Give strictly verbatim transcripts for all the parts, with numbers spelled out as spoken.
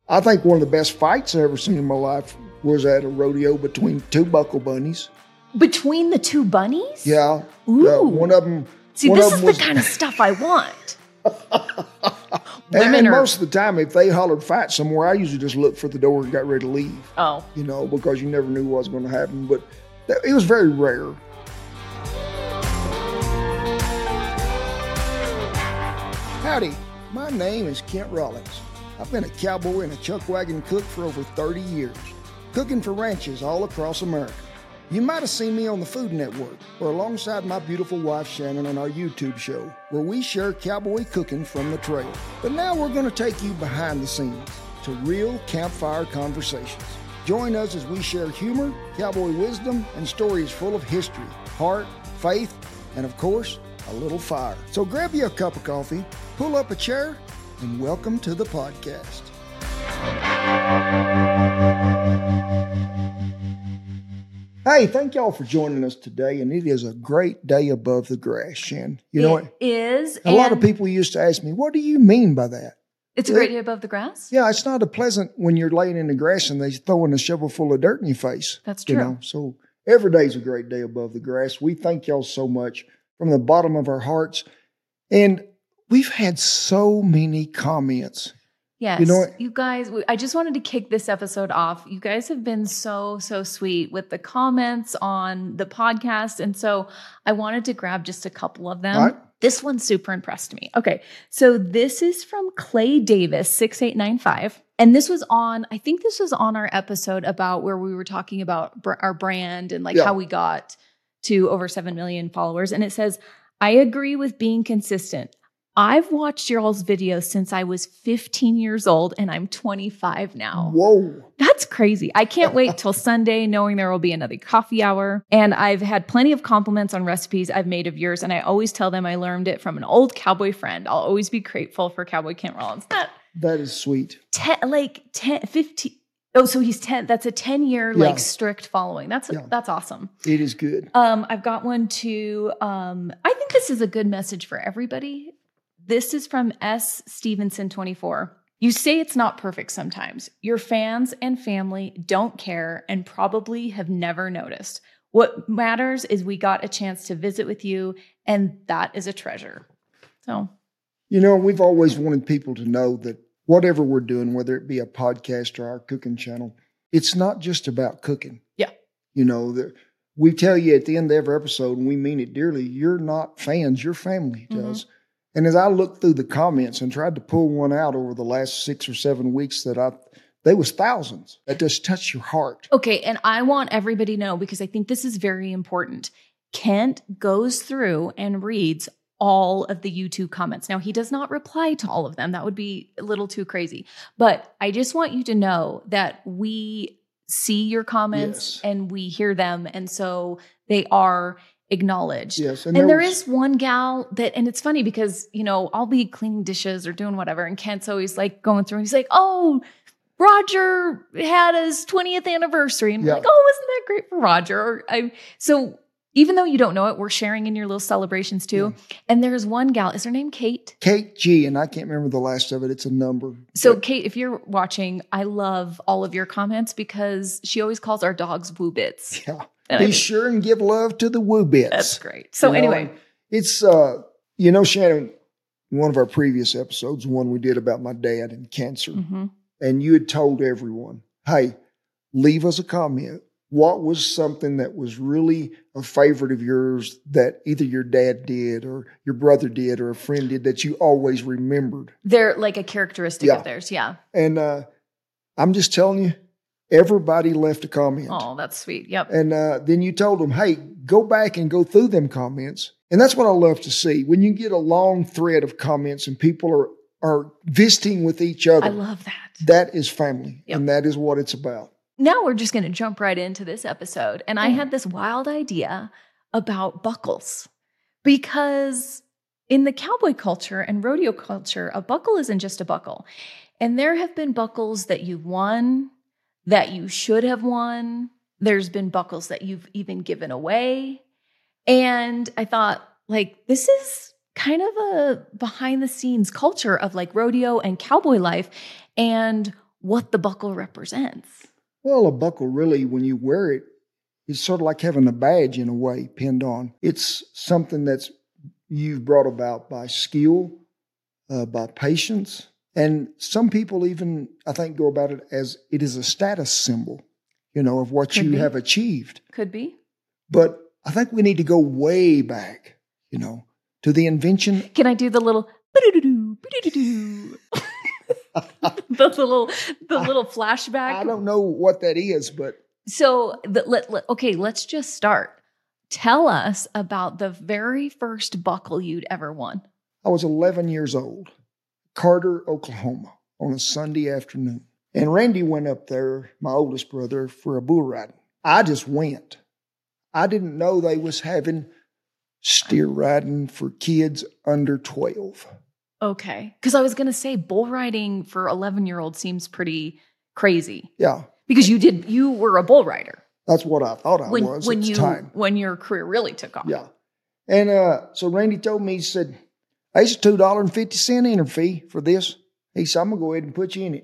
I think one of the best fights I ever seen in my life was at a rodeo between two buckle bunnies. Between the two bunnies? Yeah. Ooh. Uh, one of them. See, one this of is them was, the kind of stuff I want. and, and are, most of the time, if they hollered fight somewhere, I usually just looked for the door and got ready to leave. Oh. You know, because you never knew what was going to happen. But that, it was very rare. Howdy, my name is Kent Rollins. I've been a cowboy and a chuck wagon cook for over thirty years, cooking for ranches all across America. You might have seen me on the Food Network or alongside my beautiful wife Shannon on our YouTube show, where we share cowboy cooking from the trail. But now we're going to take you behind the scenes to real campfire conversations. Join us as we share humor, cowboy wisdom, and stories full of history, heart, faith, and of course, a little fire. So grab you a cup of coffee, pull up a chair, and welcome to the podcast. Hey, thank y'all for joining us today, and it is a great day above the grass, Shan. You know it what? is. A lot of people used to ask me, what do you mean by that? It's a great day above the grass? Yeah, it's not a pleasant when you're laying in the grass and they throwing a shovel full of dirt in your face. That's true. You know, so every day's a great day above the grass. We thank y'all so much from the bottom of our hearts. And we've had so many comments. Yes. You know what? You guys, I just wanted to kick this episode off. You guys have been so, so sweet with the comments on the podcast. And so I wanted to grab just a couple of them. All right. This one super impressed me. Okay. So this is from Clay Davis, six eight nine five. And this was on, I think this was on our episode about where we were talking about br- our brand and like Yeah. how we got to over seven million followers. And it says, I agree with being consistent. I've watched y'all's videos since I was fifteen years old and I'm twenty-five now. Whoa. That's crazy. I can't wait till Sunday knowing there will be another coffee hour. And I've had plenty of compliments on recipes I've made of yours. And I always tell them I learned it from an old cowboy friend. I'll always be grateful for Cowboy Kent Rollins. That, That is sweet. ten, like ten, fifteen. Oh, so he's ten. That's a ten year Yeah. like strict following. That's, Yeah. that's awesome. It is good. Um, I've got one too. Um, I think this is a good message for everybody. This is from S. Stevenson twenty-four. You say it's not perfect sometimes. Your fans and family don't care and probably have never noticed. What matters is we got a chance to visit with you, and that is a treasure. So, You know, we've always wanted people to know that whatever we're doing, whether it be a podcast or our cooking channel, it's not just about cooking. yeah. You know, the, we tell you at the end of every episode, and we mean it dearly, you're not fans, your family does. Mm-hmm. And as I looked through the comments and tried to pull one out over the last six or seven weeks that I, there was thousands that just touched your heart. Okay, and I want everybody to know, because I think this is very important. Kent goes through and reads all of the YouTube comments. Now, he does not reply to all of them. That would be a little too crazy. But I just want you to know that we see your comments Yes. and we hear them. And so they are acknowledged. Yes. And, there there was- is one gal that, and it's funny because, you know, I'll be cleaning dishes or doing whatever. And Kent's always like going through and he's like, oh, Roger had his twentieth anniversary. And Yeah. we're like, oh, isn't that great for Roger? Or I, so even though you don't know it, we're sharing in your little celebrations too. Yeah. And there's one gal, is her name Kate? Kate G, and I can't remember the last of it. It's a number. So But Kate, if you're watching, I love all of your comments because she always calls our dogs woo bits. yeah, And be I- sure and give love to the woo bits. That's great. So You know, anyway, and it's, uh, you know, Shannon, one of our previous episodes, one we did about my dad and cancer, mhm. and you had told everyone, hey, leave us a comment. What was something that was really a favorite of yours that either your dad did or your brother did or a friend did that you always remembered? They're like a characteristic Yeah. of theirs. Yeah. And uh, I'm just telling you, everybody left a comment. Oh, that's sweet. Yep. And uh, then you told them, hey, go back and go through them comments. And that's what I love to see. When you get a long thread of comments and people are, are visiting with each other, I love that. that is family. Yep. And that is what it's about. Now we're just going to jump right into this episode. And I Yeah. had this wild idea about buckles because in the cowboy culture and rodeo culture, a buckle isn't just a buckle. And there have been buckles that you've won, that you should have won. There's been buckles that you've even given away. And I thought, like, this is kind of a behind the scenes culture of like rodeo and cowboy life. And what the buckle represents. Well, a buckle really, when you wear it, it's sort of like having a badge in a way pinned on. It's something that's you've brought about by skill, uh, by patience. And some people even, I think, go about it as it is a status symbol, you know, of what Could you be. have achieved. Could be. But I think we need to go way back, you know, to the invention. Can I do the little ba-do-do-do, ba-do-do-do? the little the little flashback? I don't know what that is, but So, the, let, let, okay, let's just start. Tell us about the very first buckle you'd ever won. I was eleven years old, Carter, Oklahoma, on a Sunday afternoon. And Randy went up there, my oldest brother, for a bull riding. I just went. I didn't know they was having steer riding for kids under twelve. Okay. Because I was going to say bull riding for eleven-year-olds seems pretty crazy. Yeah, Because you did, you were a bull rider. that's what I thought I when, was when at the you, time. When your career really took off. Yeah. And uh, so Randy told me, he said, there's a two dollars and fifty cents entry fee for this. He said, I'm going to go ahead and put you in it.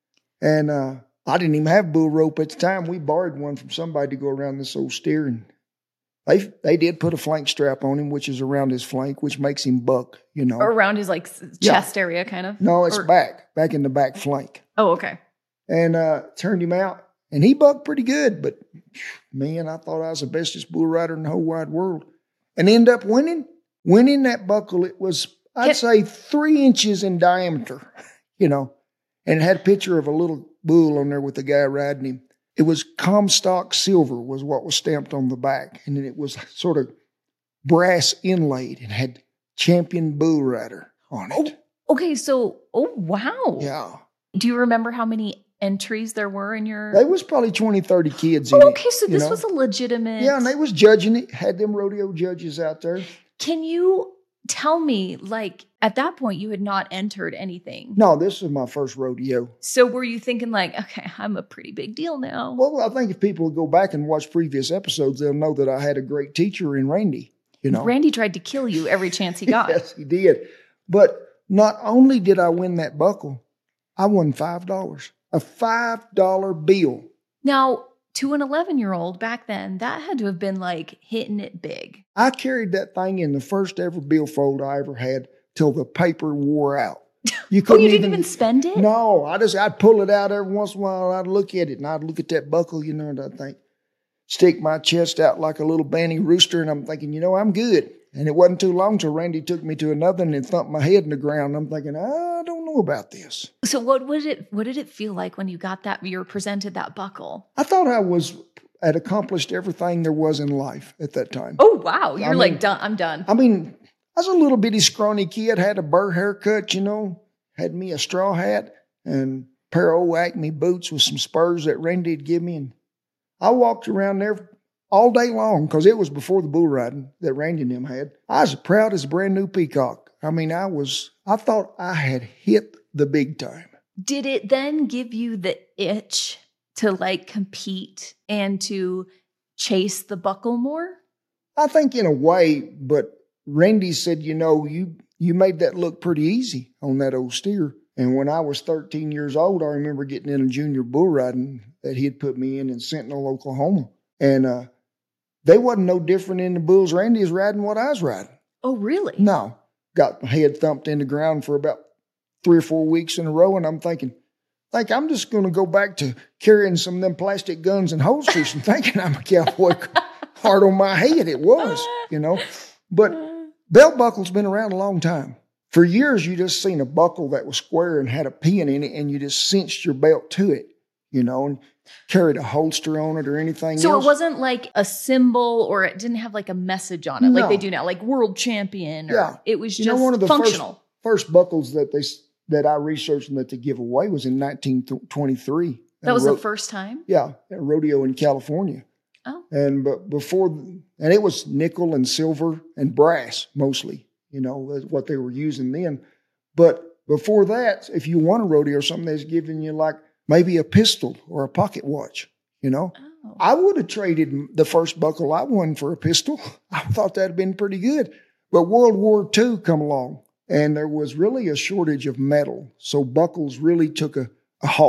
And uh, I didn't even have bull rope at the time. We borrowed one from somebody to go around this old steer. And they, they did put a flank strap on him, which is around his flank, which makes him buck, you know. Around his like s- Yeah. chest area kind of? No, it's Or- back, back in the back flank. Oh, okay. And uh, turned him out. And he bucked pretty good. But, man, I thought I was the bestest bull rider in the whole wide world. And ended up winning. Winning that buckle, it was, I'd Yep. say, three inches in diameter, you know. And it had a picture of a little bull on there with the guy riding him. It was Comstock silver was what was stamped on the back. And then it was sort of brass inlaid and had Champion Bull Rider on it. Okay, so, oh, wow. Yeah. Do you remember how many entries there were in your... There was probably twenty, thirty kids in Oh, it. okay, so you this know? was a legitimate... Yeah, and they was judging it. Had them rodeo judges out there. Can you tell me, like, at that point, you had not entered anything. No, this was my first rodeo. So were you thinking like, okay, I'm a pretty big deal now? Well, I think if people go back and watch previous episodes, they'll know that I had a great teacher in Randy. You know, Randy tried to kill you every chance he got. yes, he did. But not only did I win that buckle, I won five dollars, a five dollar bill. Now, to an eleven-year-old back then, that had to have been like hitting it big. I carried that thing in the first ever billfold I ever had till the paper wore out. You Oh, couldn't you didn't even, spend it? No, I just I'd pull it out every once in a while. And I'd look at it and I'd look at that buckle, you know, and I'd think, stick my chest out like a little banty rooster, and I'm thinking, you know, I'm good. And it wasn't too long till Randy took me to another and then thumped my head in the ground. I'm thinking, I don't know about this. So what would it what did it feel like when you got that, you were presented that buckle? I thought I was had accomplished everything there was in life at that time. Oh, wow. You're I mean- like, done. I'm done. I mean, I was a little bitty scrawny kid, had a burr haircut, you know, had me a straw hat and a pair of old Acme boots with some spurs that Randy had given me. And I walked around there all day long because it was before the bull riding that Randy and them had. I was as proud as a brand new peacock. I mean, I was, I thought I had hit the big time. Did it then give you the itch to like compete and to chase the buckle more? I think in a way, but Randy said, you know, you, you made that look pretty easy on that old steer. And when I was thirteen years old, I remember getting in a junior bull riding that he had put me in in Sentinel, Oklahoma. And uh, they wasn't no different in the bulls Randy is riding what I was riding. Oh, really? No. Got my head thumped in the ground for about three or four weeks in a row, and I'm thinking, think I'm just going to go back to carrying some of them plastic guns and holsters and thinking I'm a cowboy. Hard on my head it was, you know. But belt buckle's been around a long time. For years, you just seen a buckle that was square and had a pin in it, and you just cinched your belt to it, you know, and carried a holster on it or anything So else. it wasn't like a symbol or it didn't have like a message on it like No. they do now, like world champion. Or Yeah. it was You just know, one of the functional. first, first buckles that they that I researched and that they give away was in nineteen twenty-three. That was ro- the first time? Yeah, at a rodeo in California. Oh. And but before, and it was nickel and silver and brass mostly, you know, that's what they were using then. But before that, if you won a rodeo or something, they was giving you like maybe a pistol or a pocket watch, you know. Oh. I would have traded the first buckle I won for a pistol. I thought that'd been pretty good. But World War Two come along, and there was really a shortage of metal. So buckles really took a, a halt.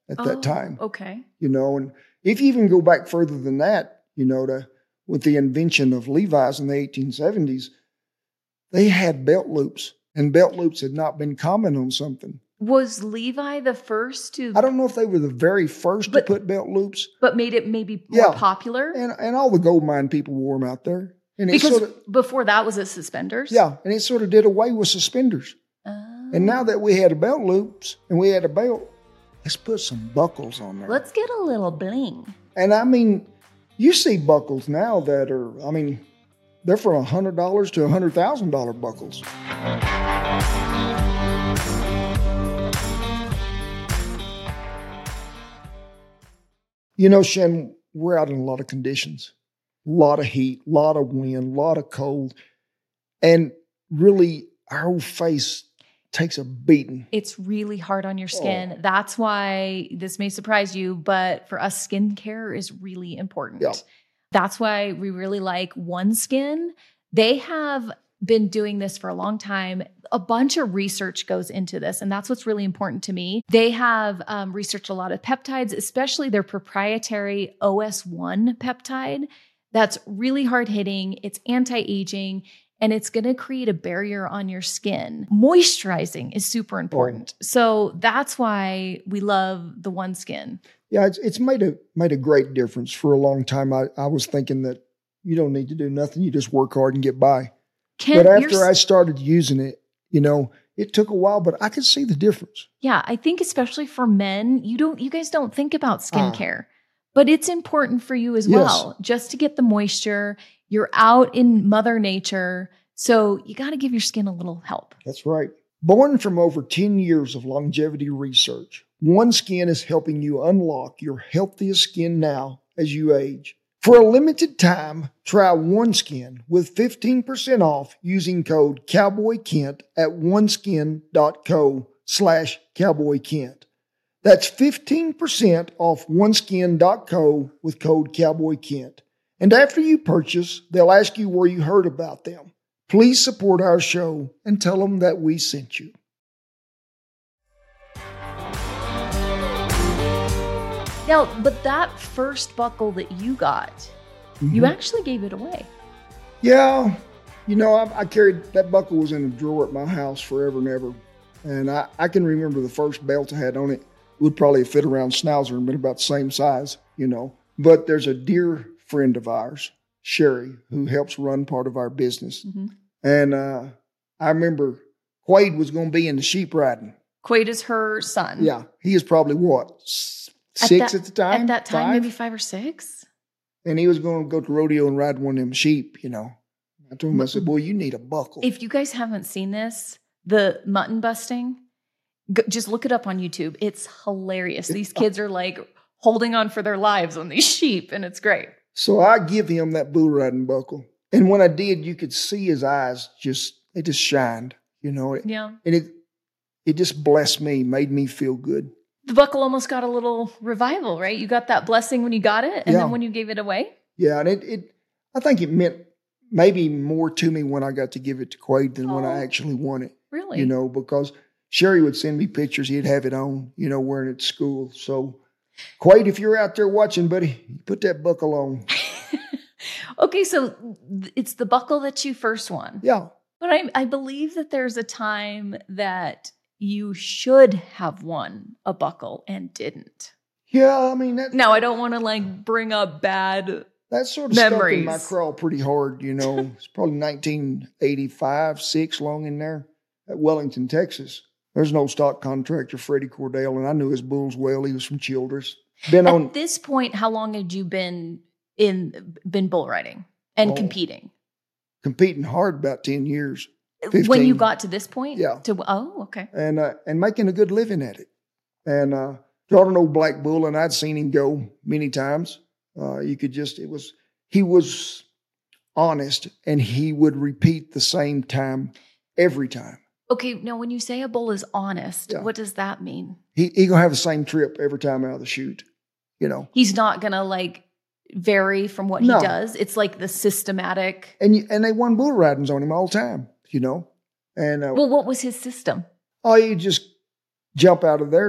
at Oh, that time. Okay. You know, and if you even go back further than that, you know, to with the invention of Levi's in the eighteen seventies, they had belt loops, and belt loops had not been common on something. Was Levi the first to, I don't know if they were the very first But- to put belt loops, but made it maybe more Yeah. popular? and and all the gold mine people wore them out there, and it Because sort of before that was it suspenders? yeah, and it sort of did away with suspenders. Oh. And now that we had a belt loops and we had a belt, let's put some buckles on there. Let's get a little bling. And I mean, you see buckles now that are, I mean, they're from one hundred dollars to one hundred thousand dollars buckles. You know, Shen, we're out in a lot of conditions, a lot of heat, a lot of wind, a lot of cold. And really, our whole face takes a beating. It's really hard on your skin. Oh. That's why this may surprise you, but for us, skincare is really important. Yeah. That's why we really like OneSkin. They have been doing this for a long time. A bunch of research goes into this, and that's what's really important to me. They have um, researched a lot of peptides, especially their proprietary O S one peptide. That's really hard hitting. It's anti-aging, and it's going to create a barrier on your skin. Moisturizing is super important. So that's why we love the OneSkin. Yeah, it's it's made a made a great difference. For a long time, I, I was thinking that you don't need to do nothing. You just work hard and get by. Ken, But you're after s- I started using it, you know, it took a while, but I could see the difference. Yeah, I think especially for men, you don't you guys don't think about Ah. skincare. But it's important for you as Yes. well, just to get the moisture. You're out in Mother Nature, so you got to give your skin a little help. That's right. Born from over ten years of longevity research, OneSkin is helping you unlock your healthiest skin now as you age. For a limited time, try OneSkin with fifteen percent off using code CowboyKent at oneskin.co slash CowboyKent. That's fifteen percent off oneskin.co with code CowboyKent. And after you purchase, they'll ask you where you heard about them. Please support our show and tell them that we sent you. Now, but that first buckle that you got, you Mhm. actually gave it away. Yeah, you know, I, I carried that buckle was in a drawer at my house forever and ever. And I, I can remember the first belt I had on it. It would probably have fit around Schnauzer and been about the same size, you know. But there's a dear friend of ours, Sherry, who helps run part of our business. Mm-hmm. And uh, I remember Quade was going to be in the sheep riding. Quaid is her son. Yeah, he is probably what, s- At six that- at the time? At that time, Five? maybe five or six. And he was going to go to rodeo and ride one of them sheep, you know. I told him, I said, boy, you need a buckle. If you guys haven't seen this, the mutton busting, go, just look it up on YouTube. It's hilarious. These kids are like holding on for their lives on these sheep, and it's great. So I give him that bull riding buckle. And when I did, you could see his eyes just, they just shined, you know. Yeah. And it it just blessed me, made me feel good. The buckle almost got a little revival, right? You got that blessing when you got it, and Yeah. then when you gave it away. Yeah, and it, it I think it meant maybe more to me when I got to give it to Quade than when I Oh. actually won it, Really? you know, because Sherry would send me pictures. He'd have it on, you know, wearing it at school. So, Quade, if you're out there watching, buddy, put that buckle on. Okay, so th- it's the buckle that you first won. Yeah. But I, I believe that there's a time that you should have won a buckle and didn't. Yeah, I mean, that, Now, I don't want to like bring up bad. that sort of stuck in my Memories. craw pretty hard, you know. It's probably nineteen eighty-five, six, long in there at Wellington, Texas. There's an old stock contractor, Freddie Cordell, and I knew his bulls well. He was from Childress. Been on At this point, how long had you been in been bull riding and Oh, competing? competing hard about ten years. When you fifteen. got to this point? Yeah. To oh, okay. and uh, and making a good living at it. And uh, brought an old black bull, and I'd seen him go many times. Uh, you could just, it was, he was honest, and he would repeat the same time every time. Okay. Now, when you say a bull is honest, Yeah. what does that mean? He he gonna have the same trip every time out of the chute, you know. He's not gonna like vary from what No. he does. It's like the systematic. And you, and they won bull ridings on him all the time, you know. And uh, Well, what was his system? oh, you just jump out of there,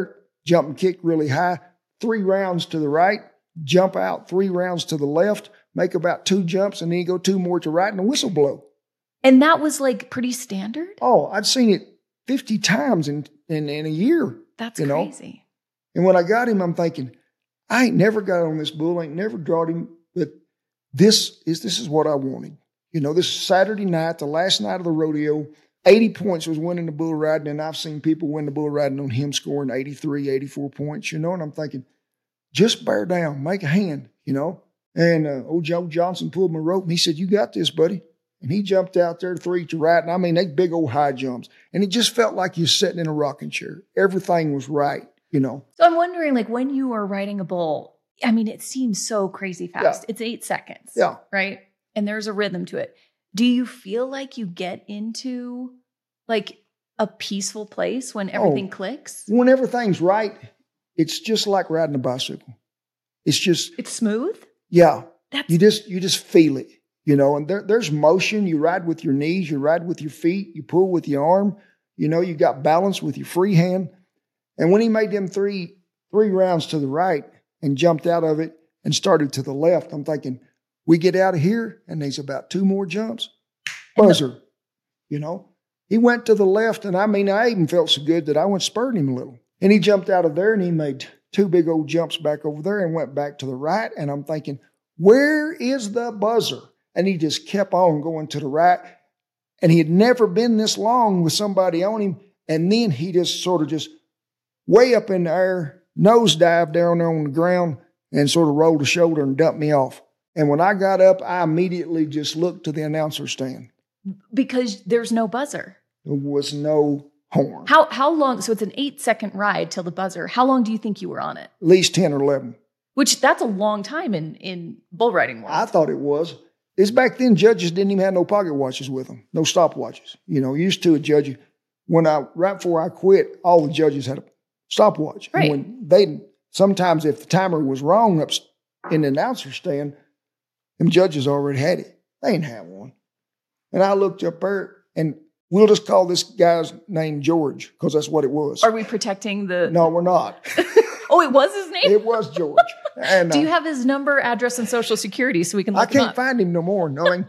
jump and kick really high, three rounds to the right, jump out, three rounds to the left, make about two jumps, and then you go two more to right and a whistle blow. And that was like pretty standard? Oh, I'd seen it fifty times in, in, in a year. That's you know? crazy. And when I got him, I'm thinking, I ain't never got on this bull, I ain't never drawed him, but this is this is what I wanted. You know, this is Saturday night, the last night of the rodeo. eighty points was winning the bull riding, and I've seen people win the bull riding on him scoring eighty-three, eighty-four points, you know, and I'm thinking, just bear down, make a hand, you know. And uh, old Joe Johnson pulled my rope, and he said, you got this, buddy. And he jumped out there three to right, and I mean, they big old high jumps. And it just felt like you're sitting in a rocking chair. Everything was right, you know. So I'm wondering, like, when you are riding a bull, I mean, it seems so crazy fast. Yeah. It's eight seconds, yeah, right? And there's a rhythm to it. Do you feel like you get into, like, a peaceful place when everything oh, clicks? When everything's right, it's just like riding a bicycle. It's just... It's smooth? Yeah. That's, you just you just feel it, you know, and there, there's motion. You ride with your knees, you ride with your feet, you pull with your arm, you know, you got balance with your free hand. And when he made them three three rounds to the right and jumped out of it and started to the left, I'm thinking, we get out of here and there's about two more jumps. Buzzer, the- you know. He went to the left, and I mean, I even felt so good that I went spurred him a little. And he jumped out of there, and he made two big old jumps back over there and went back to the right. And I'm thinking, where is the buzzer? And he just kept on going to the right. And he had never been this long with somebody on him. And then he just sort of just way up in the air, nosedive down there on the ground, and sort of rolled a shoulder and dumped me off. And when I got up, I immediately just looked to the announcer stand. Because there's no buzzer. There was no horn. How how long? So it's an eight second ride till the buzzer. How long do you think you were on it? At least ten or eleven. Which that's a long time in, in bull riding world. I thought it was. It's back then, judges didn't even have no pocket watches with them, no stopwatches. You know, used to a judge, when I, right before I quit, all the judges had a stopwatch. Right. And when they, sometimes if the timer was wrong up in the announcer stand, them judges already had it. They didn't have one. And I looked up there, and we'll just call this guy's name George, because that's what it was. Are we protecting the... No, we're not. Oh, it was his name? It was George. And, Do you uh, have his number, address, and social security so we can look I can't him up? find him no more, knowing.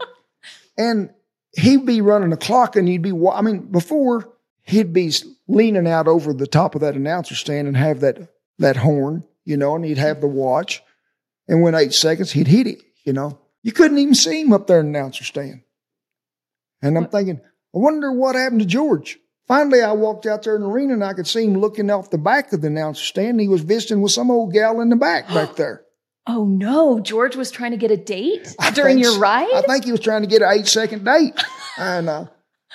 And he'd be running the clock, and he'd be, I mean, before, he'd be leaning out over the top of that announcer stand and have that, that horn, you know, and he'd have the watch. And when eight seconds, he'd hit it, you know. You couldn't even see him up there in the announcer stand. And I'm what? thinking, I wonder what happened to George. Finally, I walked out there in the arena, and I could see him looking off the back of the announcer stand. He was visiting with some old gal in the back back there. Oh, no. George was trying to get a date I during your ride? I think he was trying to get an eight-second date. And uh,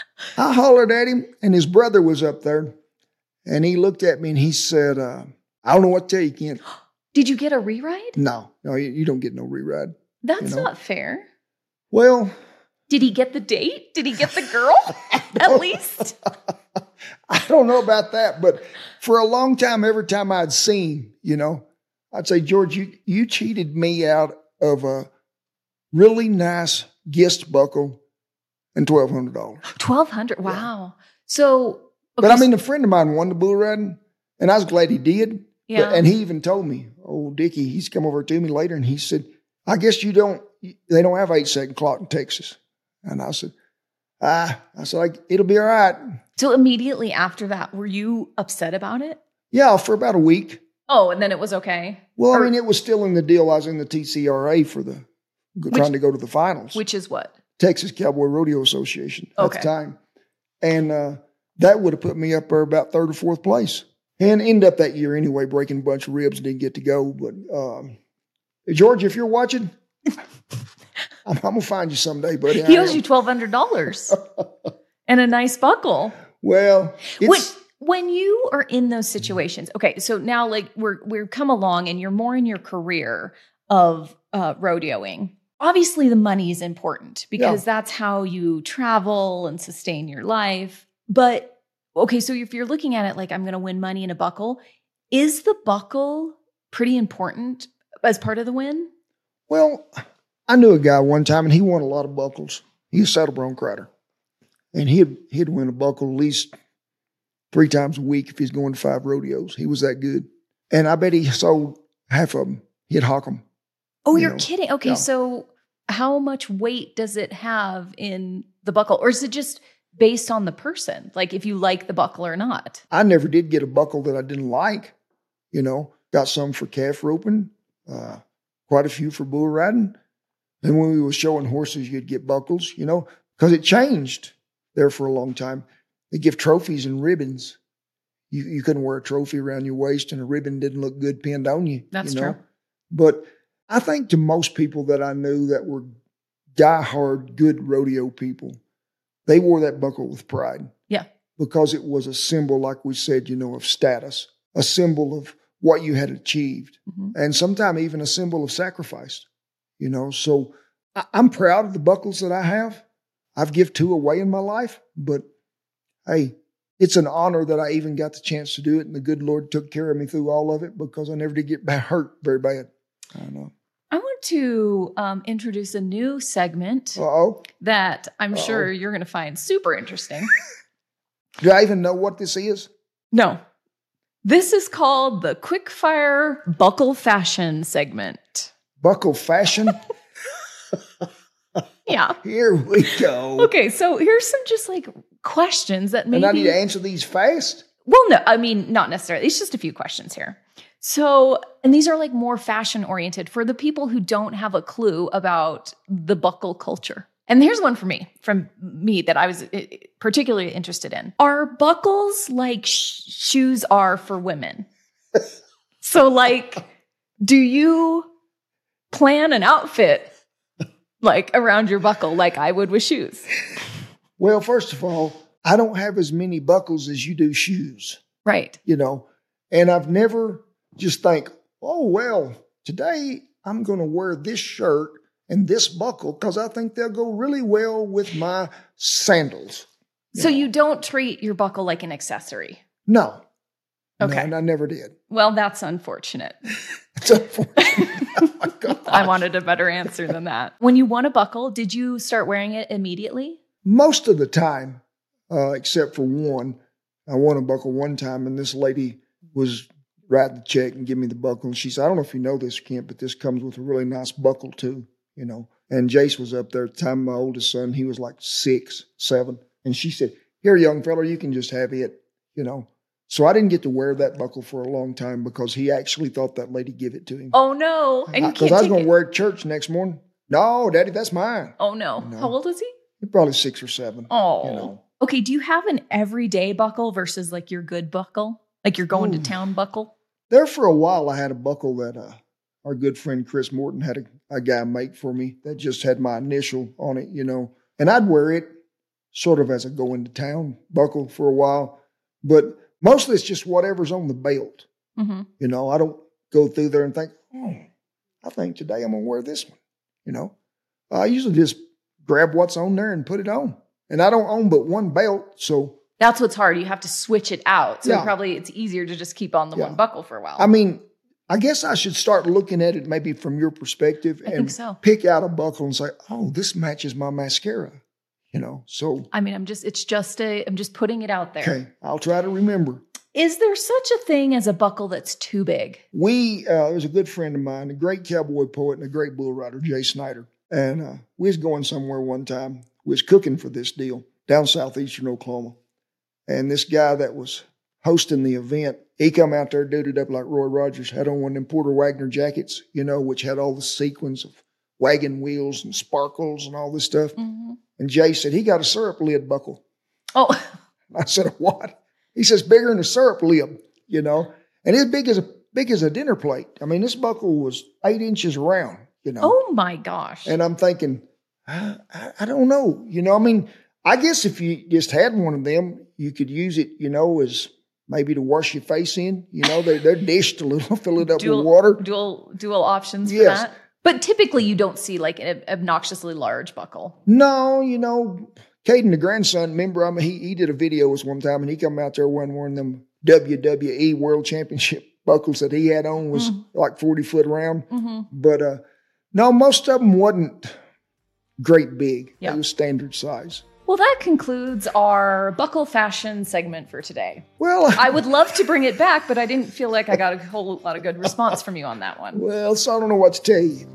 I hollered at him, and his brother was up there. And he looked at me, and he said, uh, I don't know what to tell you, Kent. Did you get a reride? No. No, you, you don't get no reride. That's you know? not fair. Well... Did he get the date? Did he get the girl? At least? I don't know about that, but for a long time, every time I'd seen, you know, I'd say, George, you, you cheated me out of a really nice Gist buckle and twelve hundred dollars. twelve hundred dollars? Wow. Yeah. So. Okay. But I mean, a friend of mine won the bull riding, and I was glad he did. Yeah. But, and he even told me, old Dickie, he's come over to me later, and he said, I guess you don't, they don't have eight second clock in Texas. And I said, ah, I said, like, it'll be all right. So immediately after that, were you upset about it? Yeah, for about a week. Oh, and then it was okay? Well, or, I mean, it was still in the deal. I was in the T C R A for the, which, trying to go to the finals. Which is what? Texas Cowboy Rodeo Association at okay. the time. And uh, that would have put me up there about third or fourth place. And ended up that year anyway, breaking a bunch of ribs and didn't get to go. But um, George, if you're watching... I'm, I'm going to find you someday, buddy. He owes you twelve hundred dollars and a nice buckle. Well, it's... When, when you are in those situations, okay, so now like we're, we've come along and you're more in your career of uh, rodeoing. Obviously, the money is important because yeah. that's how you travel and sustain your life. But, okay, so if you're looking at it like I'm going to win money in a buckle, is the buckle pretty important as part of the win? Well... I knew a guy one time, and he won a lot of buckles. He was a saddle-bronc rider. And he'd, he'd win a buckle at least three times a week if he's going to five rodeos. He was that good. And I bet he sold half of them. He'd hawk them. Oh, you you're know. kidding. Okay, Yeah. so how much weight does it have in the buckle? Or is it just based on the person? Like if you like the buckle or not? I never did get a buckle that I didn't like. You know, got some for calf roping, uh, quite a few for bull riding. Then when we were showing horses, you'd get buckles, you know, because it changed there for a long time. They give trophies and ribbons. You you couldn't wear a trophy around your waist and a ribbon didn't look good pinned on you. That's you know? true. But I think to most people that I knew that were diehard, good rodeo people, they wore that buckle with pride. Yeah. Because it was a symbol, like we said, you know, of status, a symbol of what you had achieved, Mm-hmm. and sometimes even a symbol of sacrifice, you know. So I, I'm proud of the buckles that I have. I've give two away in my life, but hey, it's an honor that I even got the chance to do it, and the good Lord took care of me through all of it because I never did get hurt very bad. I don't know. I want to um, introduce a new segment Uh-oh. that I'm Uh-oh. sure you're going to find super interesting. Do I even know what this is? No. This is called the Quickfire Buckle Fashion segment. Buckle fashion? Yeah. Here we go. Okay, so here's some just like questions that maybe... And I need to answer these fast? Well, no, I mean, not necessarily. It's just a few questions here. So, and these are like more fashion oriented for the people who don't have a clue about the buckle culture. And here's one for me, from me that I was particularly interested in. Are buckles like sh- shoes are for women? So like, do you plan an outfit like around your buckle like I would with shoes? Well, first of all, I don't have as many buckles as you do shoes, Right. you know, and I've never just think, oh, well, today I'm going to wear this shirt and this buckle because I think they'll go really well with my sandals. So know. you don't treat your buckle like an accessory? No. Okay. No, I never did. Well, that's unfortunate. It's unfortunate. Oh my God. I wanted a better answer than that. When you won a buckle, did you start wearing it immediately? Most of the time, uh, except for one, I won a buckle one time, and this lady was writing the check and give me the buckle, and she said, I don't know if you know this, Kent, but this comes with a really nice buckle too, you know. And Jace was up there at the time, my oldest son, he was like six, seven, and she said, here, young fella, you can just have it, you know. So I didn't get to wear that buckle for a long time because he actually thought that lady give it to him. Oh, no. And you Because can't I was take going to it. wear it to church next morning. No, Daddy, that's mine. Oh, no. No. How old is he? He's probably six or seven. Oh. You know. Okay, do you have an everyday buckle versus like your good buckle? Like your going Ooh. to town buckle? There for a while, I had a buckle that uh, our good friend Chris Morton had a, a guy make for me that just had my initial on it, you know. And I'd wear it sort of as a going to town buckle for a while. But mostly it's just whatever's on the belt. Mm-hmm. You know, I don't go through there and think, oh, I think today I'm going to wear this one. You know, I usually just grab what's on there and put it on. And I don't own but one belt, so. That's what's hard. You have to switch it out. So Yeah. probably it's easier to just keep on the Yeah. one buckle for a while. I mean, I guess I should start looking at it maybe from your perspective I and think so. pick out a buckle and say, oh, this matches my mascara, you know, so. I mean, I'm just, it's just a, I'm just putting it out there. Okay, I'll try to remember. Is there such a thing as a buckle that's too big? We, uh, there was a good friend of mine, a great cowboy poet and a great bull rider, Jay Snyder. And uh, we was going somewhere one time. We was cooking for this deal down southeastern Oklahoma. And this guy that was hosting the event, he come out there, duded up like Roy Rogers, had on one of them Porter Wagner jackets, you know, which had all the sequins of wagon wheels and sparkles and all this stuff. Mm-hmm. And Jay said, he got a syrup lid buckle. Oh, I said, what? He says, bigger than a syrup lid, you know, and as big as a big as a dinner plate. I mean, this buckle was eight inches around, you know. oh my gosh. And I'm thinking, I, I, I don't know, you know. I mean, I guess if you just had one of them, you could use it, you know, as maybe to wash your face in. You know, they they're dished a little, fill it up dual, with water. Dual, dual options for Yes. that. But typically you don't see like an obnoxiously large buckle. No, you know, Caden, the grandson, remember, I mean, he, he did a video with us one time, and he come out there wearing one of them W W E World Championship buckles that he had on was Mm. like forty foot around. Mm-hmm. But uh, no, most of them wasn't great big. Yeah. It was standard size. Well, that concludes our Buckle Fashion segment for today. Well, I would love to bring it back, but I didn't feel like I got a whole lot of good response from you on that one. Well, so I don't know what to tell you.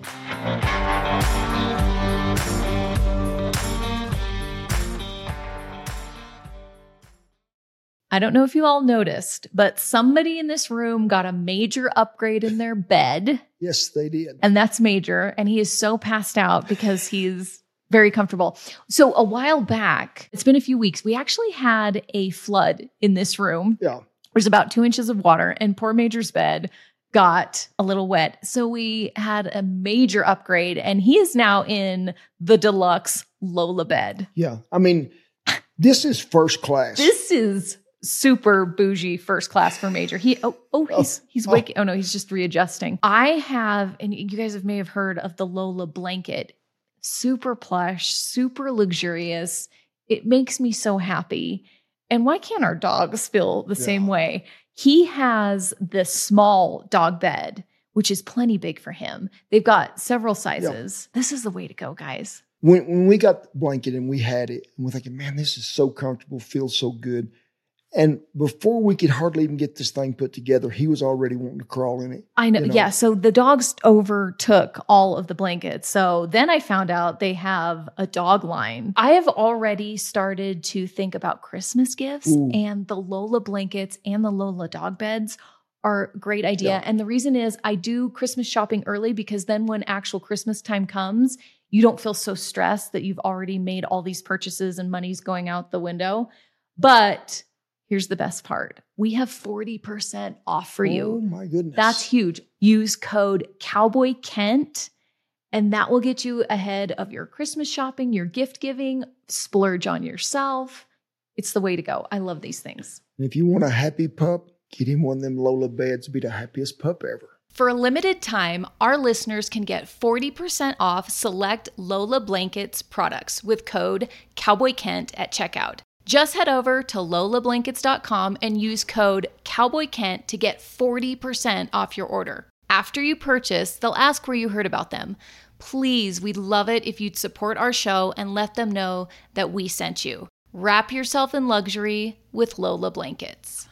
I don't know if you all noticed, but somebody in this room got a major upgrade in their bed. Yes, they did. And that's major. And he is so passed out because he's very comfortable. So a while back, it's been a few weeks, we actually had a flood in this room. Yeah. There's about two inches of water and poor Major's bed got a little wet. So we had a major upgrade and he is now in the deluxe Lola bed. Yeah. I mean, this is first class. This is super bougie first class for Major. He, oh, oh, he's, he's waking. Oh no, he's just readjusting. I have, and you guys have may have heard of the Lola blanket. Super plush, super luxurious. It makes me so happy. And why can't our dogs feel the yeah. same way? He has the small dog bed, which is plenty big for him. They've got several sizes. Yeah. This is the way to go, guys. When when we got the blanket and we had it, and we're thinking, man, this is so comfortable, feels so good. And before we could hardly even get this thing put together, he was already wanting to crawl in it. I know. You know? Yeah. So the dogs overtook all of the blankets. So then I found out they have a dog line. I have already started to think about Christmas gifts. Ooh. And the Lola blankets and the Lola dog beds are a great idea. Yeah. And the reason is I do Christmas shopping early because then when actual Christmas time comes, you don't feel so stressed that you've already made all these purchases and money's going out the window. But here's the best part. We have forty percent off for you. Oh my goodness. That's huge. Use code Cowboy Kent and that will get you ahead of your Christmas shopping, your gift giving, splurge on yourself. It's the way to go. I love these things. And if you want a happy pup, get him one of them Lola beds. Be the happiest pup ever. For a limited time, our listeners can get forty percent off select Lola Blankets products with code Cowboy Kent at checkout. Just head over to lola blankets dot com and use code Cowboy Kent to get forty percent off your order. After you purchase, they'll ask where you heard about them. Please, we'd love it if you'd support our show and let them know that we sent you. Wrap yourself in luxury with Lola Blankets.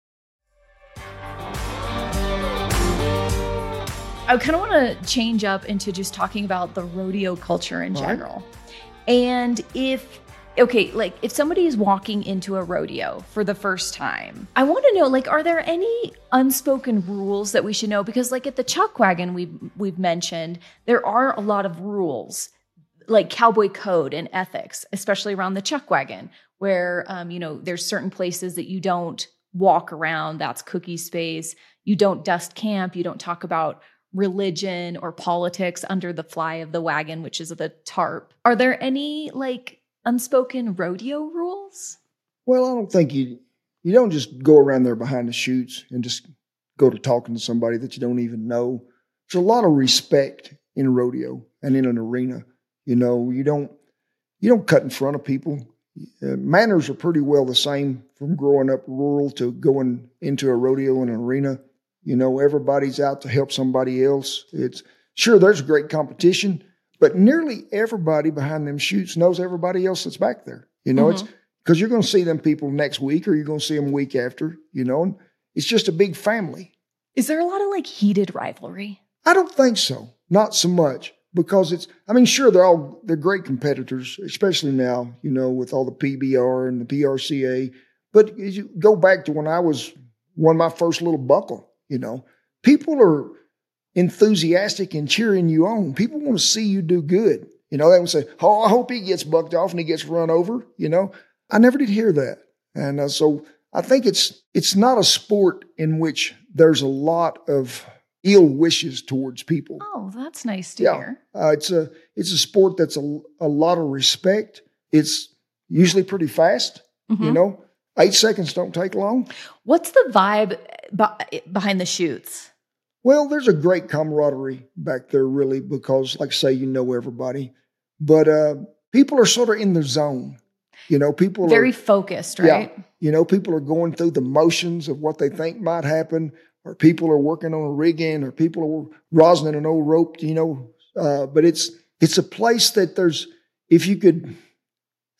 I kind of want to change up into just talking about the rodeo culture in general. Right. And if Okay, like if somebody is walking into a rodeo for the first time, I want to know, like, are there any unspoken rules that we should know? Because like at the Chuck Wagon we've, we've mentioned, there are a lot of rules, like cowboy code and ethics, especially around the Chuck Wagon, where, um, you know, there's certain places that you don't walk around. That's cookie space. You don't dust camp. You don't talk about religion or politics under the fly of the wagon, which is the tarp. Are there any, like, unspoken rodeo rules? Well, I don't think you you don't just go around there behind the chutes and just go to talking to somebody that you don't even know. There's a lot of respect in a rodeo and in an arena. You know, you don't you don't cut in front of people. Uh, manners are pretty well the same from growing up rural to going into a rodeo and an arena. You know, everybody's out to help somebody else. It's sure there's great competition, but nearly everybody behind them chutes knows everybody else that's back there. You know, mm-hmm. it's because you're going to see them people next week or you're going to see them week after, you know, and it's just a big family. Is there a lot of like heated rivalry? I don't think so. Not so much because it's, I mean, sure, they're all, they're great competitors, especially now, you know, with all the P B R and the P R C A. But you go back to when I was won my first little buckle, you know, people are enthusiastic and cheering you on. People want to see you do good. You know, they would say, oh, I hope he gets bucked off and he gets run over. You know, I never did hear that. And uh, so I think it's, it's not a sport in which there's a lot of ill wishes towards people. Oh, that's nice to yeah. hear. Uh, it's a, it's a sport that's a, a lot of respect. It's usually pretty fast, mm-hmm. you know, eight seconds don't take long. What's the vibe be- behind the chutes? Well, there's a great camaraderie back there, really, because, like I say, you know everybody. But uh, people are sort of in the zone. You know, people Very are... Very focused, right? Yeah. You know, people are going through the motions of what they think might happen, or people are working on a rigging, or people are rosining an old rope, you know. Uh, but it's it's a place that there's, if you could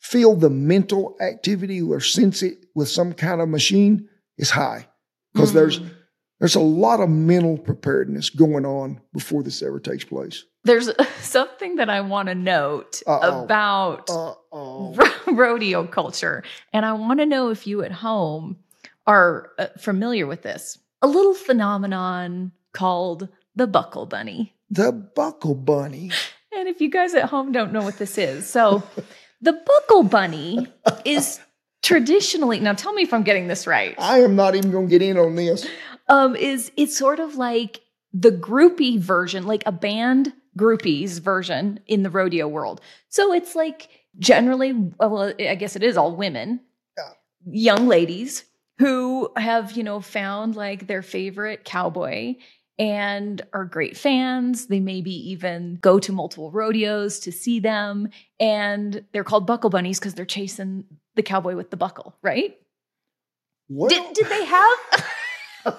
feel the mental activity or sense it with some kind of machine is high. Because mm. there's there's a lot of mental preparedness going on before this ever takes place. There's something that I want to note Uh-oh. about Uh-oh. rodeo culture. And I want to know if you at home are uh, familiar with this. A little phenomenon called the buckle bunny. The buckle bunny. And if you guys at home don't know what this is. So the buckle bunny is traditionally, now tell me if I'm getting this right. I am not even going to get in on this. Um, is it's sort of like the groupie version, like a band groupies version in the rodeo world. So it's like generally, well, I guess it is all women, yeah. young ladies who have, you know, found like their favorite cowboy and are great fans. They maybe even go to multiple rodeos to see them. And they're called buckle bunnies because they're chasing the cowboy with the buckle, right? What? Did, did they have...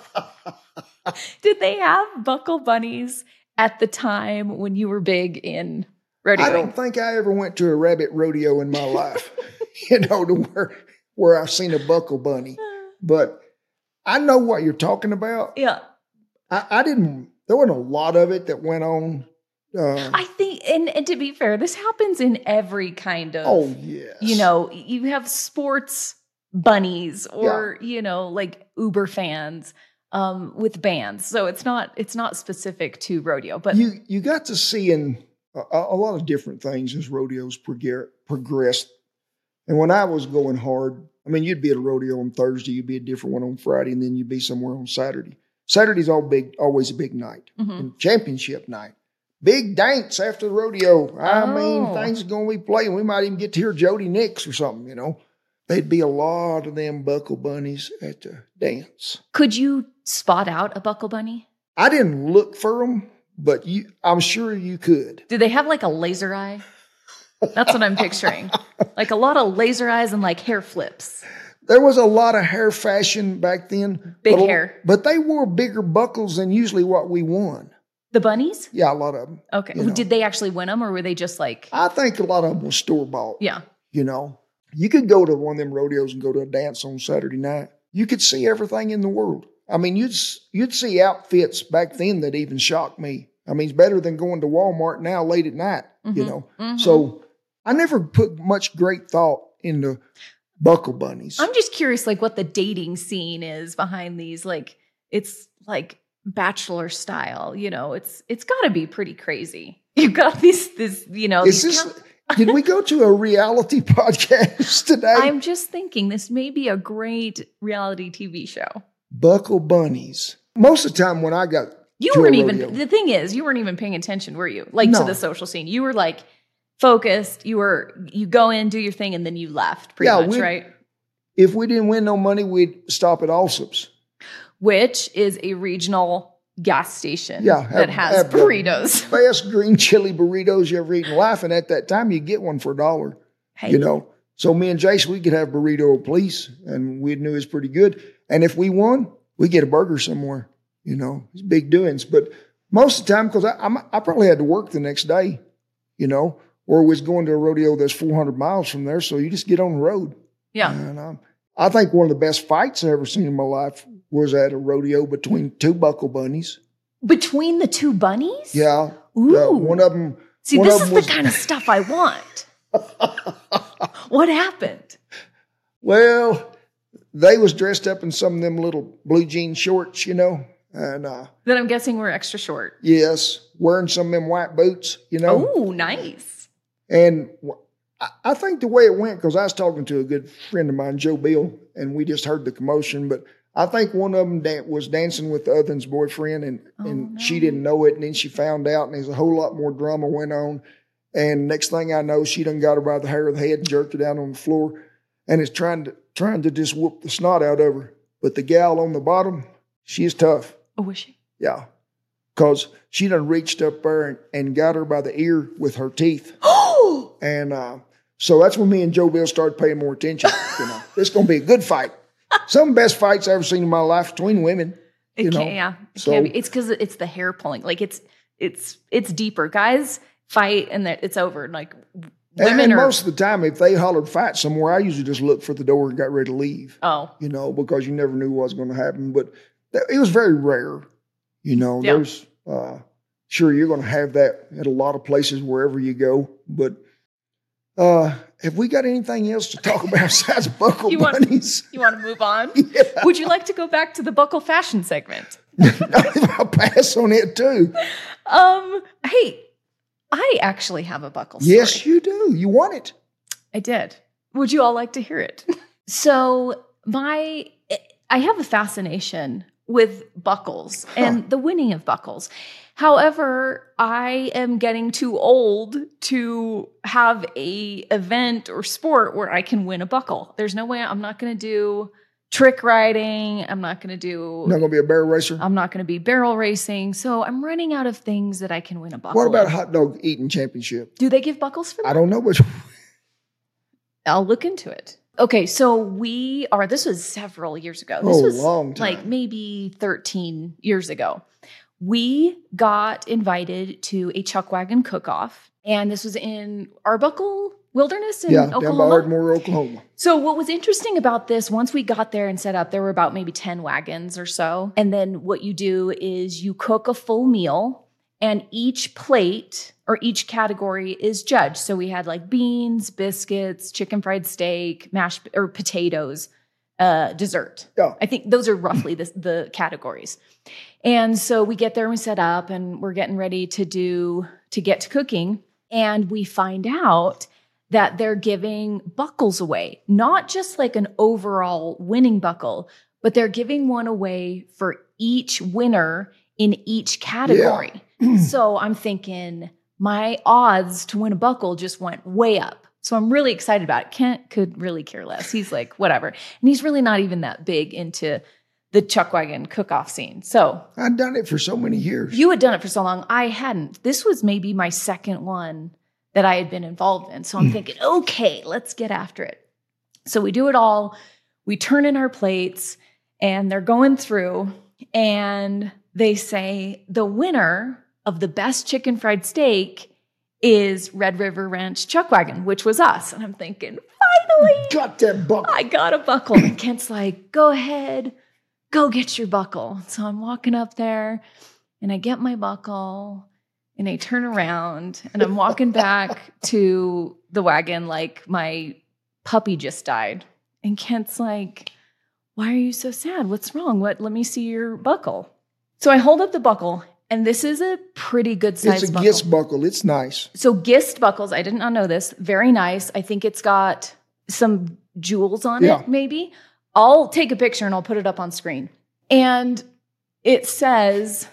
Did they have buckle bunnies at the time when you were big in rodeo? I don't think I ever went to a rabbit rodeo in my life, you know, to where, where I've seen a buckle bunny. But I know what you're talking about. Yeah. I, I didn't, there wasn't a lot of it that went on. Uh, I think, and, and to be fair, this happens in every kind of, oh, yes. you know, you have sports bunnies or, yeah. you know, like Uber fans. Um, with bands. So it's not it's not specific to rodeo. But you you got to see in a, a lot of different things as rodeos prog- progressed. And when I was going hard, I mean, you'd be at a rodeo on Thursday, you'd be a different one on Friday, and then you'd be somewhere on Saturday. Saturday's all big, always a big night. Mm-hmm. And championship night. Big dance after the rodeo. I oh. mean, things are going to be playing. We might even get to hear Jody Nix or something, you know. There'd be a lot of them buckle bunnies at the dance. Could you spot out a buckle bunny? I didn't look for them, but you, I'm sure you could. Do they have like a laser eye? That's what I'm picturing. Like a lot of laser eyes and like hair flips. There was a lot of hair fashion back then. Big but, hair. But they wore bigger buckles than usually what we won. The bunnies? Yeah, a lot of them. Okay. You know. Did they actually win them or were they just like? I think a lot of them were store-bought. Yeah. You know. You could go to one of them rodeos and go to a dance on Saturday night. You could see everything in the world. I mean, you'd you'd see outfits back then that even shocked me. I mean, it's better than going to Walmart now late at night, mm-hmm, you know. Mm-hmm. So I never put much great thought into buckle bunnies. I'm just curious, like, what the dating scene is behind these. Like, it's like Bachelor style, you know. It's it's got to be pretty crazy. You've got these, this, you know. Is these this? Count- Did we go to a reality podcast today? I'm just thinking this may be a great reality T V show. Buckle bunnies. Most of the time when I got You to weren't a even, rodeo, the thing is, you weren't even paying attention, were you? Like No. to the social scene. You were like focused. You were, you go in, do your thing, and then you left pretty Yeah, much, we- right? if we didn't win no money, we'd stop at Allsup's. Which is a regional gas station Yeah, that have- has have the burritos. Best green chili burritos you ever eaten in life. And at that time, you get one for a dollar. Hey. You know, so me and Jason, we could have burrito police, and we knew it was pretty good. And if we won, we get a burger somewhere. You know, it's big doings. But most of the time, because I, I'm, I probably had to work the next day, you know, or was going to a rodeo that's four hundred miles from there. So you just get on the road. Yeah. And um, I think one of the best fights I ever seen in my life was at a rodeo between two buckle bunnies. Between the two bunnies? Yeah. Ooh. Uh, one of them. See, one this of is them was, the kind of stuff I want. What happened? Well, they was dressed up in some of them little blue jean shorts, you know, and uh, Then I'm guessing we're extra short. yes, wearing some of them white boots, you know. Oh, nice. And wh- I, I think the way it went, because I was talking to a good friend of mine, Joe Bill, and we just heard the commotion, but I think one of them da- was dancing with the other one's boyfriend, and, Oh, and no. she didn't know it, and then she found out, and there's a whole lot more drama went on. And next thing I know, she done got her by the hair of the head and jerked her down on the floor, and is trying to trying to just whoop the snot out of her. But the gal on the bottom, she is tough. Oh, was she? Yeah. Because she done reached up there and, and got her by the ear with her teeth. Oh! And uh, so that's when me and Joe Bill started paying more attention. You know, it's going to be a good fight. Some of the best fights I've ever seen in my life between women. It you know? can, yeah. It So- can be. It's because it's the hair pulling. Like it's it's it's deeper. Guys fight and that it's over in like And, Women and are, most of the time, if they hollered fight somewhere, I usually just looked for the door and got ready to leave. oh, You know, because you never knew what was going to happen. But that, it was very rare. You know, Yeah. there's uh, sure you're going to have that at a lot of places wherever you go. But uh, have we got anything else to talk about besides buckle You want- bunnies? you want to move on? Yeah. Would you like to go back to the buckle fashion segment? I'll pass on it too. Um, hey, I actually have a buckle story. Yes, you do. You want it. I did. Would you all like to hear it? So my, I have a fascination with buckles and the winning of buckles. However, I am getting too old to have a event or sport where I can win a buckle. There's no way. I'm not going to do trick riding. I'm not going to do. Not going to be a barrel racer. I'm not going to be barrel racing. So I'm running out of things that I can win a buckle. What about in. hot dog eating championship? Do they give buckles for that? I don't know, but I'll look into it. Okay, so we are, this was several years ago. This Oh, was long time. like maybe thirteen years ago. We got invited to a chuck wagon cook-off, and this was in Arbuckle Wilderness in yeah, down by Oklahoma. Ardmore, Oklahoma. So what was interesting about this, once we got there and set up, there were about maybe ten wagons or so. And then what you do is you cook a full meal, and each plate or each category is judged. So we had like beans, biscuits, chicken fried steak, mashed or potatoes, uh, dessert. Yeah. I think those are roughly the, the categories. And so we get there and we set up and we're getting ready to do, to get to cooking. And we find out that they're giving buckles away, not just like an overall winning buckle, but they're giving one away for each winner in each category. So I'm thinking my odds to win a buckle just went way up. So I'm really excited about it. Kent could really care less. He's like, whatever. And he's really not even that big into the chuck wagon cook-off scene. So I'd done it for so many years. you had done it for so long. I hadn't. This was maybe my second one that I had been involved in. So I'm thinking, okay, let's get after it. So we do it all. We turn in our plates and they're going through and they say the winner of the best chicken fried steak is Red River Ranch Chuck Wagon, which was us. And I'm thinking, finally, Got that buckle. I got a buckle. And Kent's like, go ahead, go get your buckle. So I'm walking up there and I get my buckle and I turn around and I'm walking back to the wagon like my puppy just died. And Kent's like, why are you so sad? What's wrong? What? Let me see your buckle. So I hold up the buckle, and this is a pretty good size It's a buckle. Gist buckle. It's nice. So Gist buckles, I did not know this. Very nice. I think it's got some jewels on Yeah. it, maybe. I'll take a picture and I'll put it up on screen. And it says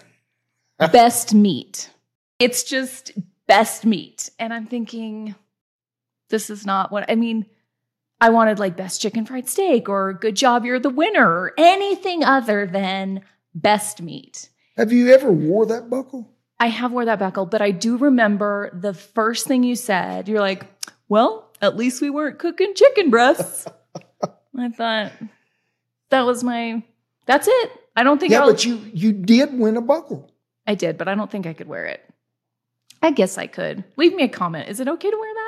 best meat. It's just best meat. And I'm thinking, this is not what, I mean, I wanted like best chicken fried steak or good job, you're the winner or anything other than best meat. Have you ever wore that buckle? I have wore that buckle, but I do remember the first thing you said. You're like, well, at least we weren't cooking chicken breasts. I thought that was my, that's it. I don't think Yeah, I'll, but you you did win a buckle. I did, but I don't think I could wear it. I guess I could. Leave me a comment. Is it okay to wear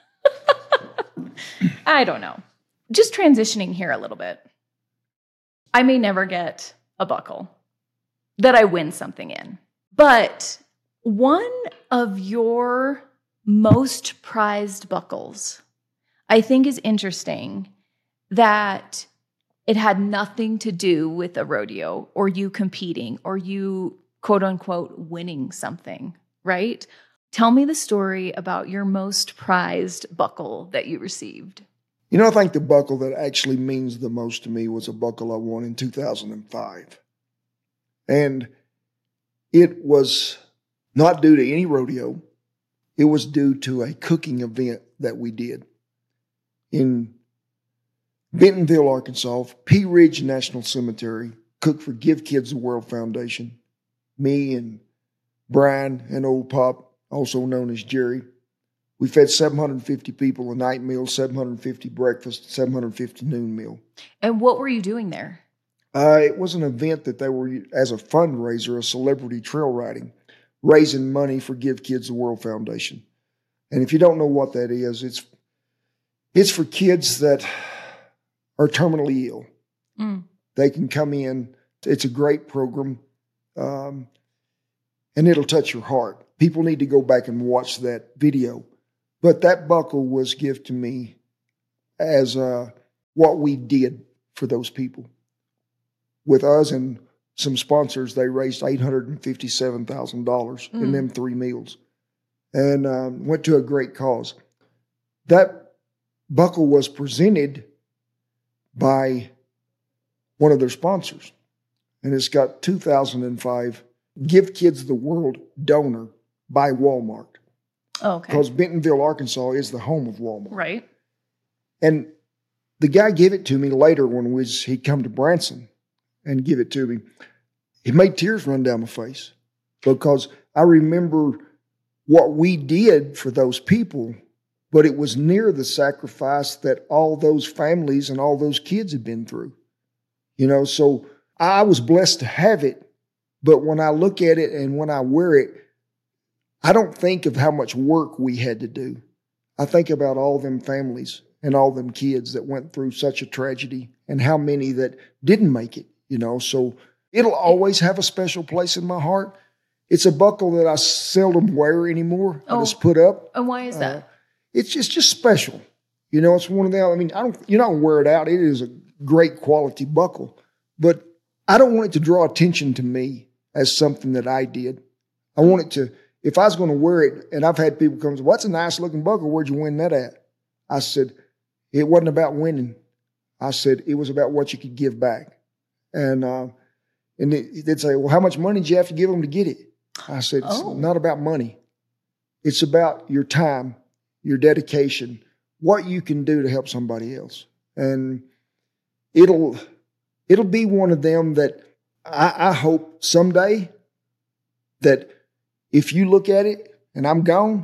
that? I don't know. Just transitioning here a little bit. I may never get a buckle that I win something in. But one of your most prized buckles, I think is interesting that it had nothing to do with a rodeo or you competing or you quote unquote winning something, right? Tell me the story about your most prized buckle that you received. You know, I think the buckle that actually means the most to me was a buckle I won in two thousand five. And it was not due to any rodeo. It was due to a cooking event that we did in Bentonville, Arkansas, Pea Ridge National Cemetery, cooked for Give Kids the World Foundation. Me and Brian and old Pop, also known as Jerry. We fed seven hundred fifty people a night meal, seven hundred fifty breakfast, seven hundred fifty noon meal. And what were you doing there? Uh, it was an event that they were, as a fundraiser, a celebrity trail riding, raising money for Give Kids the World Foundation. And if you don't know what that is, it's it's for kids that are terminally ill. Mm. They can come in. It's a great program, um, and it'll touch your heart. People need to go back and watch that video. But that buckle was given to me as uh, what we did for those people. With us and some sponsors, they raised eight hundred fifty-seven thousand dollars mm. in them three meals and um, went to a great cause. That buckle was presented by one of their sponsors, and it's got two thousand five Give Kids the World donor by Walmart. Oh, okay. Because Bentonville, Arkansas is the home of Walmart. Right. And the guy gave it to me later when was he'd come to Branson and give it to me. It made tears run down my face because I remember what we did for those people, but it was near the sacrifice that all those families and all those kids had been through. You know, so I was blessed to have it, but when I look at it and when I wear it, I don't think of how much work we had to do. I think about all them families and all them kids that went through such a tragedy and how many that didn't make it, you know. So it'll always have a special place in my heart. It's a buckle that I seldom wear anymore. Oh, I just put up. And why is that? Uh, it's just, just special. You know, it's one of them. I mean, I don't, you don't wear it out. It is a great quality buckle, but I don't want it to draw attention to me as something that I did. I want it to, if I was going to wear it, and I've had people come and say, what's a nice looking buckle? Where'd you win that at? I said, it wasn't about winning. I said, it was about what you could give back. And, uh, and they'd say, well, how much money did you have to give them to get it? I said, it's oh. not about money. It's about your time, your dedication, what you can do to help somebody else. And it'll, it'll be one of them that I, I hope someday that if you look at it and I'm gone,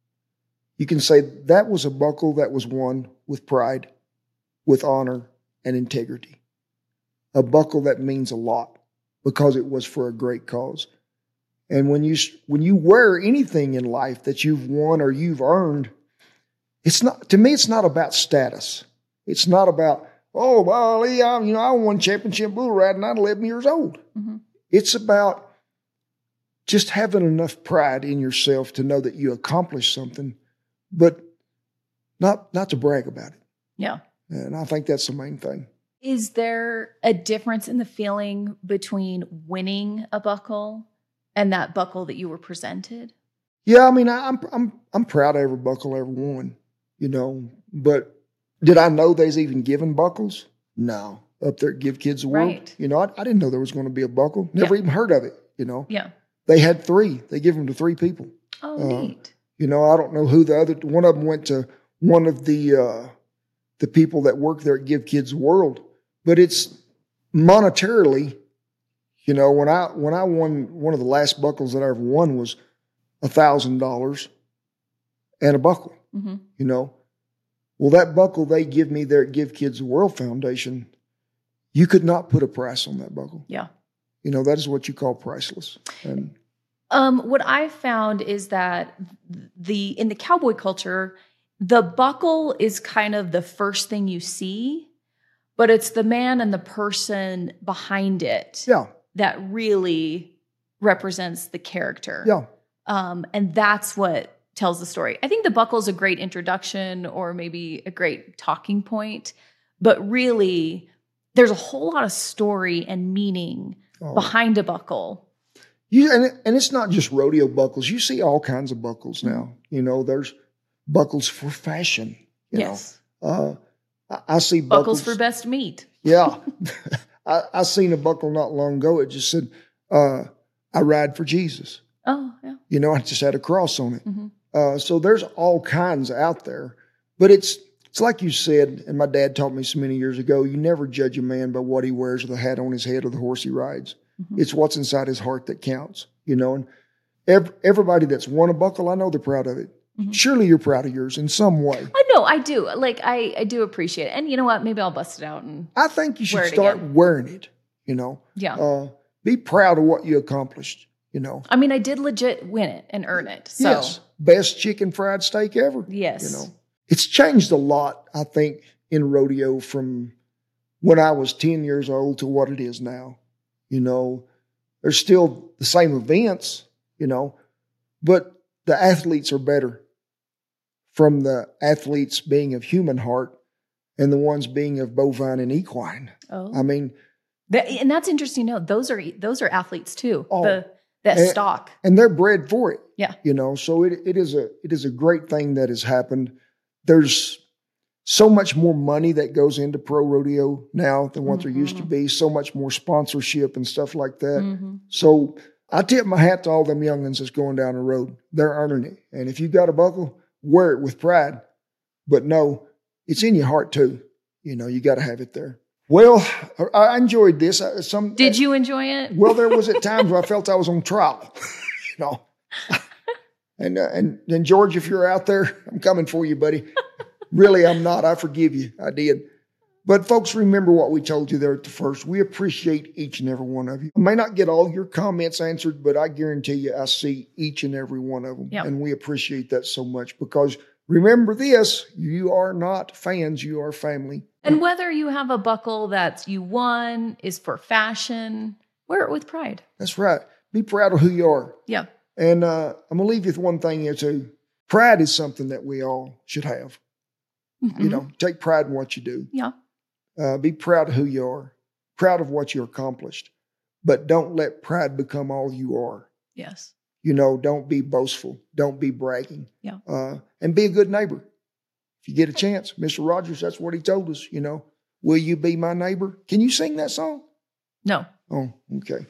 you can say that was a buckle that was won with pride, with honor and integrity. A buckle that means a lot because it was for a great cause. And when you when you wear anything in life that you've won or you've earned, it's not, to me, it's not about status. It's not about, oh, well, yeah, you know, I won championship bull riding at eleven years old. Mm-hmm. It's about just having enough pride in yourself to know that you accomplished something, but not not to brag about it. Yeah. And I think that's the main thing. Is there a difference in the feeling between winning a buckle and that buckle that you were presented? Yeah, I mean, I'm I'm I'm proud of every buckle I ever won, you know. But did I know they's even given buckles? No. Up there at Give Kids the World. Right. You know, I, I didn't know there was going to be a buckle. Never yeah. even heard of it, you know. Yeah. They had three. They give them to three people. Oh, uh, neat. You know, I don't know who the other, one of them went to one of the uh, the people that work there at Give Kids the World. But it's monetarily, you know, when I when I won, one of the last buckles that I ever won was one thousand dollars and a buckle, mm-hmm. you know. Well, that buckle they give me there at Give Kids the World Foundation, you could not put a price on that buckle. Yeah. You know, that is what you call priceless. And um, what I found is that the in the cowboy culture, the buckle is kind of the first thing you see, but it's the man and the person behind it yeah. that really represents the character. Yeah. Um, and that's what tells the story. I think the buckle is a great introduction or maybe a great talking point, but really there's a whole lot of story and meaning oh. behind a buckle. You, and, and it's not just rodeo buckles. You see all kinds of buckles now. You know, there's buckles for fashion. You yes. know, uh, I, I see buckles, buckles for best meat. Yeah. I, I seen a buckle not long ago. It just said, uh, I ride for Jesus. Oh, yeah. You know, I just had a cross on it. Mm-hmm. Uh, so there's all kinds out there. But it's it's like you said, and my dad taught me so many years ago, you never judge a man by what he wears or the hat on his head or the horse he rides. Mm-hmm. It's what's inside his heart that counts, you know. And every, everybody that's won a buckle, I know they're proud of it. Mm-hmm. Surely you're proud of yours in some way. I know, I do. Like, I, I do appreciate it. And you know what? Maybe I'll bust it out and I think you should start again. wearing it, you know. Yeah. Uh, be proud of what you accomplished. you know. I mean, I did legit win it and earn it. So. Yes. Best chicken fried steak ever. Yes. You know, it's changed a lot, I think, in rodeo from when I was ten years old to what it is now. You know, there's still the same events, you know, but the athletes are better from the athletes being of human heart and the ones being of bovine and equine. Oh. I mean, that, and that's interesting to know. Those are those are athletes too. Oh, the that and, stock. And they're bred for it. Yeah. You know, so it it is a it is a great thing that has happened. There's so much more money that goes into pro rodeo now than what mm-hmm. there used to be. So much more sponsorship and stuff like that. Mm-hmm. So I tip my hat to all them youngins that's going down the road. They're earning it. And if you've got a buckle, wear it with pride. But no, it's in your heart too. You know, you got to have it there. Well, I enjoyed this. Some Did you enjoy it? Well, there was at times where I felt I was on trial. You know, and uh, and and George, if you're out there, I'm coming for you, buddy. Really, I'm not. I forgive you. I did. But folks, remember what we told you there at the first. We appreciate each and every one of you. I may not get all your comments answered, but I guarantee you I see each and every one of them. Yep. And we appreciate that so much because remember this, you are not fans, you are family. And whether you have a buckle that's you won, is for fashion, wear it with pride. That's right. Be proud of who you are. Yeah. And uh, I'm going to leave you with one thing here too. Pride is something that we all should have. Mm-hmm. You know, take pride in what you do. Yeah. Uh, be proud of who you are. Proud of what you accomplished. But don't let pride become all you are. Yes. You know, don't be boastful. Don't be bragging. Yeah. Uh, and be a good neighbor. If you get a chance, Mister Rogers, that's what he told us, you know. Will you be my neighbor? Can you sing that song? No. Oh, okay.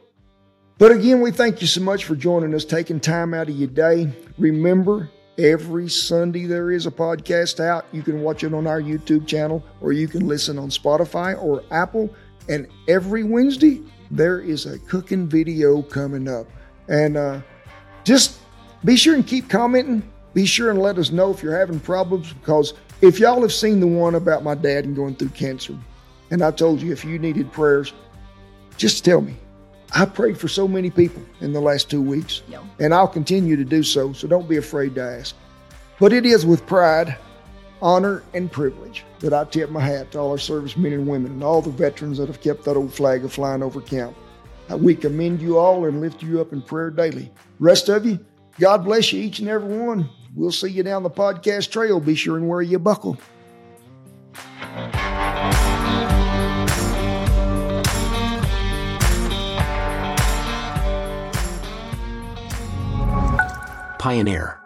But again, we thank you so much for joining us, taking time out of your day. Remember, every Sunday there is a podcast out. You can watch it on our YouTube channel, or you can listen on Spotify or Apple. And every Wednesday, there is a cooking video coming up. And uh, just be sure and keep commenting. Be sure and let us know if you're having problems, because if y'all have seen the one about my dad and going through cancer, and I told you if you needed prayers, just tell me. I prayed for so many people in the last two weeks, yeah. and I'll continue to do so, so don't be afraid to ask. But it is with pride, honor, and privilege that I tip my hat to all our servicemen and women and all the veterans that have kept that old flag of flying over camp. We commend you all and lift you up in prayer daily. Rest of you, God bless you, each and every one. We'll see you down the podcast trail. Be sure and wear your buckle. Pioneer.